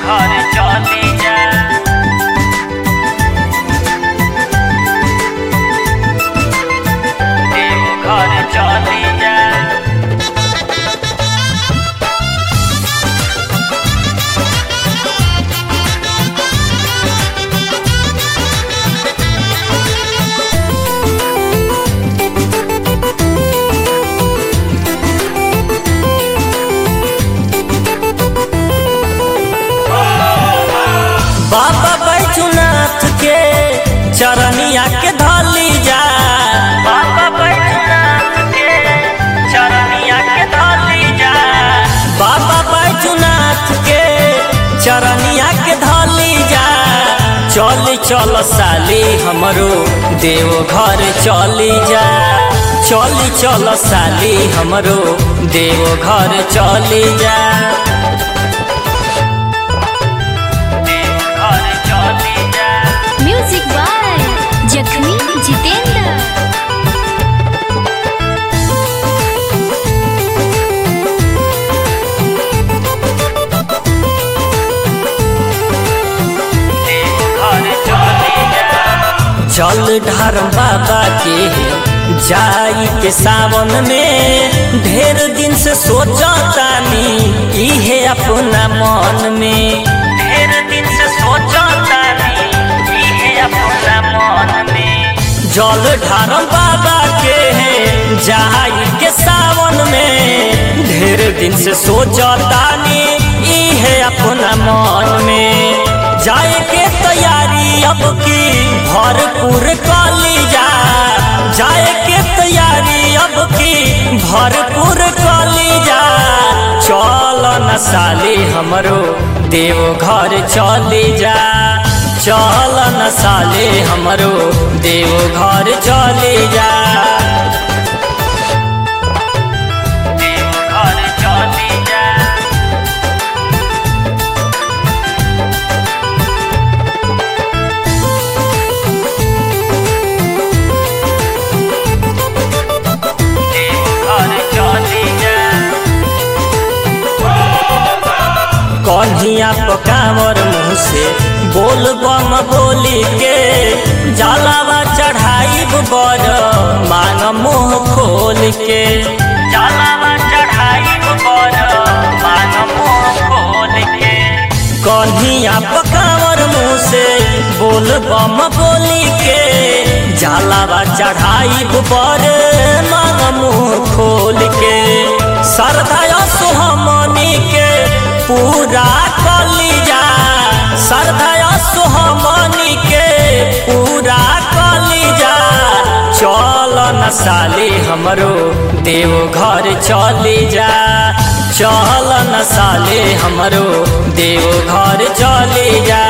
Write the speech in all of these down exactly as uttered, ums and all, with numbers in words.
घर चली जा देव घर चली जा बाबा बैजूनाथ के चरनिया के धली जा बाबा बैजूनाथ के चरनिया के धली जा बाबा बैजूनाथ के चरनिया के धली जा चली चल साली हमरो देव घर चली जा चली चल साली हमरो देव घर चली जा म्यूजिक बाय जखमी जितेंद्र। चल ढार बाबा के जाई के सावन में ढेर दिन से सोचतानी इहे अपना मन में ढेर दिन से सोचतानी इहे अपना मन में जल ढार बाबा के जाई के सावन में ढेर दिन से सोचतानी इहे अपना मन में जाए के तैयारी अब की भरपूर कली जा जाए के तैयारी अब की भरपूर कली जा चल न साली हमरो देव घर चली जा चल न साली हमरो देव घर चली जा देव घर चली जा कन्हिया पकावर मुँह से बोल बम बोली के जलावा चढ़ाई बर मांग मुँह खोल के जलावा चढ़ाई बर मांग मुँह खोल के कन्हिया पकावर मुँह से बोल बम बोली के जलावा चढ़ाई बर मांग मुँह खोल के श्रद्धा सुहमनी के पूरा कली जा श्रद्धा सुहमनी के पूरा कली जा चल न साली हमरो देव घर चली जा चल न साली हमरो देव घर चली जा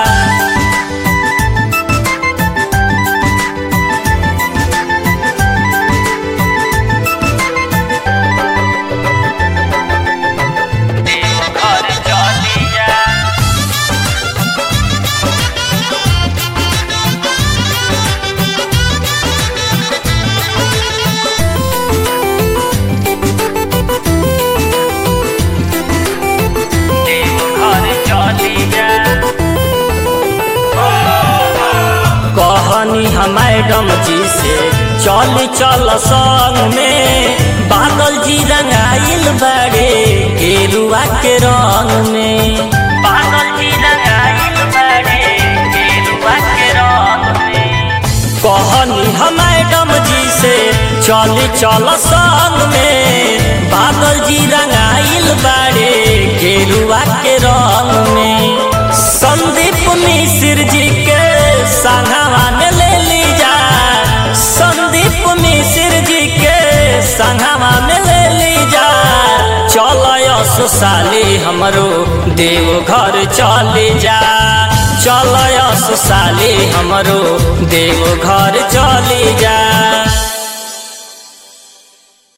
कहनी हम मैडम जी से चल चल संग में बादल जी रंगाइल बड़े गेरुआ के रंग में बादल जी रंगाइल बड़े गेरुआ के रंग में कहनी हम मैडम जी से चल चल संग में बादल जी रंगाइल बड़े गेरुआ के रंग में संदीप मिश्र जी के संगवा में ले ली जा संदीप मिश्र जी के संगवा में ले ली जा चल साली हमरो देव घर चली जा चल साली हमरो देव घर चली जा।